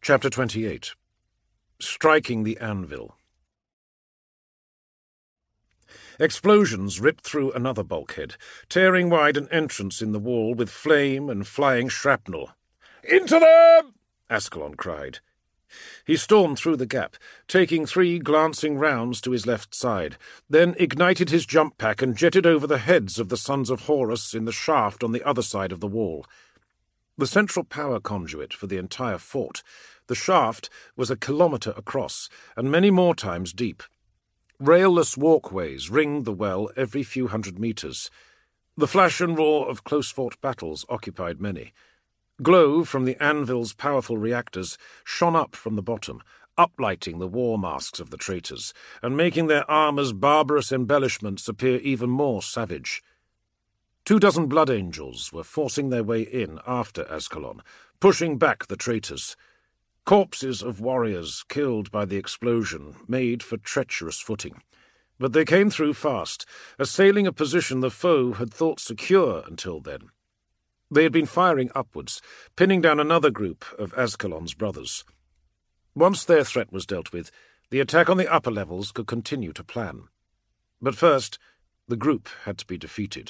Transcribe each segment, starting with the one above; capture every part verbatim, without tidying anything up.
Chapter twenty-eight. Striking the Anvil. Explosions ripped through another bulkhead, tearing wide an entrance in the wall with flame and flying shrapnel. "Into them!" Ascalon cried. He stormed through the gap, taking three glancing rounds to his left side, then ignited his jump pack and jetted over the heads of the Sons of Horus in the shaft on the other side of the wall. The central power conduit for the entire fort, the shaft, was a kilometre across and many more times deep. Railless walkways ringed the well every few hundred metres. The flash and roar of close-fought battles occupied many. Glow from the anvil's powerful reactors shone up from the bottom, uplighting the war masks of the traitors, and making their armour's barbarous embellishments appear even more savage. Two dozen blood angels were forcing their way in after Ascalon, pushing back the traitors. Corpses of warriors killed by the explosion made for treacherous footing. But they came through fast, assailing a position the foe had thought secure until then. They had been firing upwards, pinning down another group of Ascalon's brothers. Once their threat was dealt with, the attack on the upper levels could continue to plan. But first, the group had to be defeated.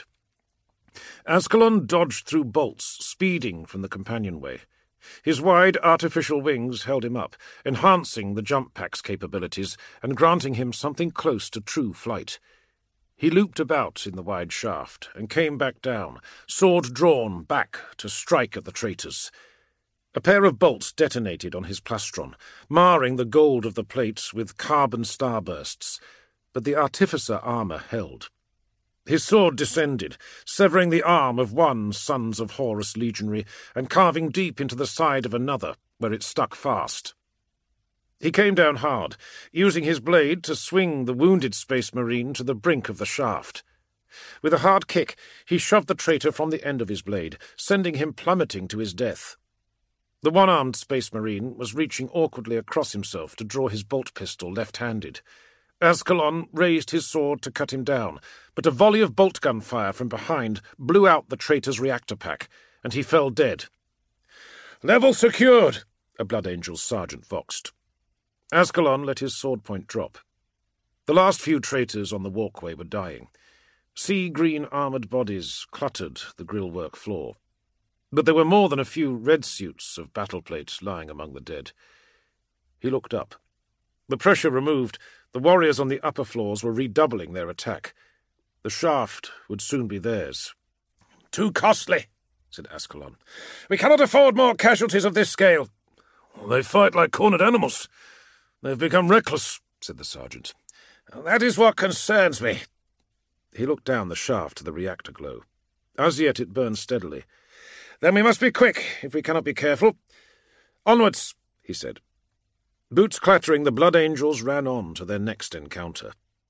Ascalon dodged through bolts, speeding from the companionway. His wide artificial wings held him up, enhancing the jump pack's capabilities and granting him something close to true flight. He looped about in the wide shaft and came back down, sword drawn back to strike at the traitors. A pair of bolts detonated on his plastron, marring the gold of the plates with carbon starbursts, but the artificer armour held. His sword descended, severing the arm of one Sons of Horus legionary and carving deep into the side of another, where it stuck fast. He came down hard, using his blade to swing the wounded Space Marine to the brink of the shaft. With a hard kick, he shoved the traitor from the end of his blade, sending him plummeting to his death. The one-armed Space Marine was reaching awkwardly across himself to draw his bolt pistol left-handed. Ascalon raised his sword to cut him down, but a volley of bolt gun fire from behind blew out the traitor's reactor pack, and he fell dead. "Level secured," a Blood Angel's sergeant voxed. Ascalon let his sword point drop. The last few traitors on the walkway were dying. Sea-green armoured bodies cluttered the grillwork floor. But there were more than a few red suits of battle plates lying among the dead. He looked up. The pressure removed, the warriors on the upper floors were redoubling their attack. The shaft would soon be theirs. "Too costly," said Ascalon. "We cannot afford more casualties of this scale." "They fight like cornered animals. They've become reckless," said the sergeant. "That is what concerns me." He looked down the shaft to the reactor glow. As yet it burned steadily. "Then we must be quick, if we cannot be careful. Onwards," he said. Boots clattering, the Blood Angels ran on to their next encounter.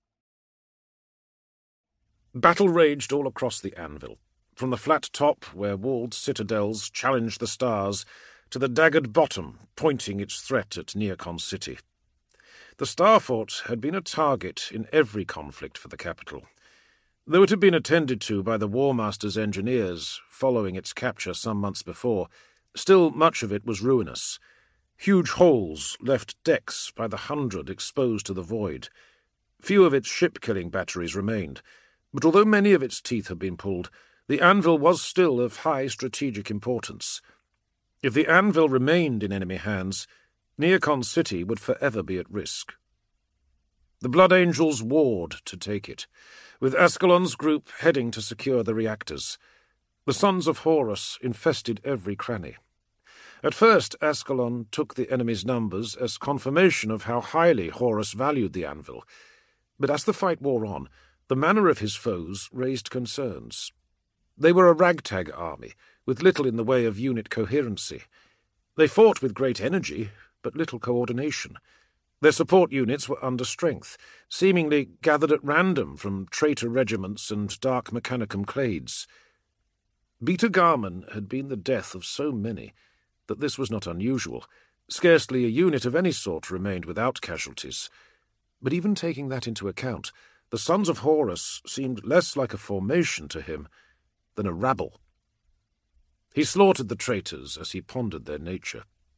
Battle raged all across the anvil, from the flat top where walled citadels challenged the stars to the daggered bottom pointing its threat at Neocon City. The Starfort had been a target in every conflict for the capital. Though it had been attended to by the War Master's engineers following its capture some months before, still much of it was ruinous. Huge holes left decks by the hundred exposed to the void. Few of its ship-killing batteries remained, but although many of its teeth had been pulled, the anvil was still of high strategic importance. If the anvil remained in enemy hands, Neocon City would forever be at risk. The Blood Angels warred to take it, with Ascalon's group heading to secure the reactors. The Sons of Horus infested every cranny. At first, Ascalon took the enemy's numbers as confirmation of how highly Horus valued the anvil, but as the fight wore on, the manner of his foes raised concerns. They were a ragtag army, with little in the way of unit coherency. They fought with great energy, but little coordination. Their support units were under strength, seemingly gathered at random from traitor regiments and dark mechanicum clades. Beta Garman had been the death of so many that this was not unusual. Scarcely a unit of any sort remained without casualties. But even taking that into account, the Sons of Horus seemed less like a formation to him than a rabble. He slaughtered the traitors as he pondered their nature.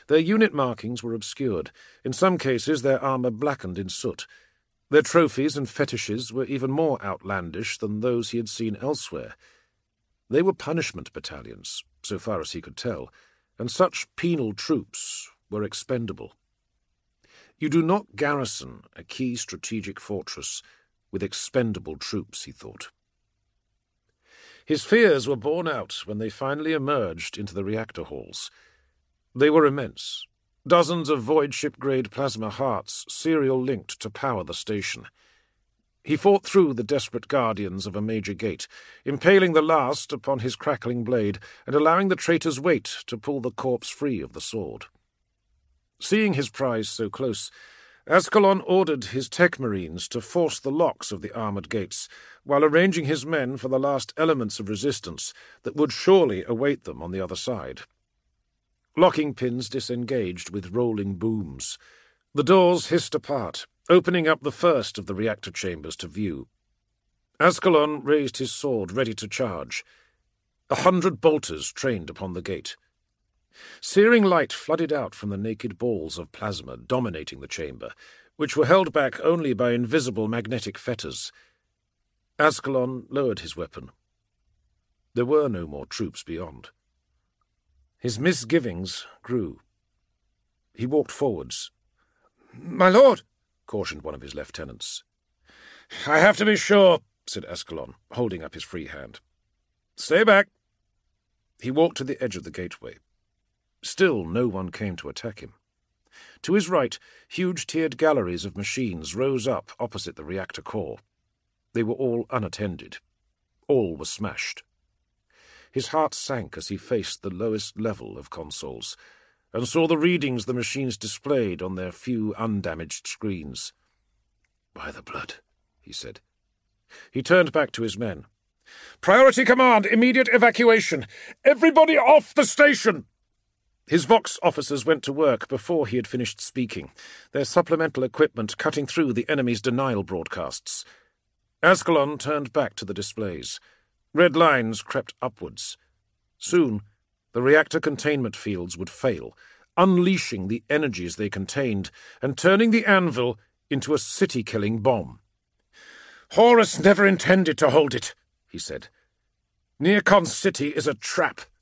Their unit markings were obscured. In some cases their armour blackened in soot. Their trophies and fetishes were even more outlandish than those he had seen elsewhere. They were punishment battalions, so far as he could tell, and such penal troops were expendable. You do not garrison a key strategic fortress with expendable troops, he thought. His fears were borne out when they finally emerged into the reactor halls. They were immense. Dozens of void ship-grade plasma hearts serial-linked to power the station. He fought through the desperate guardians of a major gate, impaling the last upon his crackling blade and allowing the traitor's weight to pull the corpse free of the sword. Seeing his prize so close, Ascalon ordered his tech marines to force the locks of the armoured gates, while arranging his men for the last elements of resistance that would surely await them on the other side. Locking pins disengaged with rolling booms. The doors hissed apart, opening up the first of the reactor chambers to view. Ascalon raised his sword, ready to charge. A hundred bolters trained upon the gate. Searing light flooded out from the naked balls of plasma dominating the chamber, which were held back only by invisible magnetic fetters. Ascalon lowered his weapon. There were no more troops beyond. His misgivings grew. He walked forwards. "My lord," cautioned one of his lieutenants. "I have to be sure," said Ascalon, holding up his free hand. "Stay back." He walked to the edge of the gateway. Still no one came to attack him. To his right, huge tiered galleries of machines rose up opposite the reactor core. They were all unattended. All were smashed. His heart sank as he faced the lowest level of consoles, and saw the readings the machines displayed on their few undamaged screens. "By the blood," he said. He turned back to his men. "Priority command! Immediate evacuation! Everybody off the station!" His Vox officers went to work before he had finished speaking, their supplemental equipment cutting through the enemy's denial broadcasts. Ascalon turned back to the displays. Red lines crept upwards. Soon, the reactor containment fields would fail, unleashing the energies they contained and turning the anvil into a city-killing bomb. "Horus never intended to hold it," he said. "Nearcon City is a trap."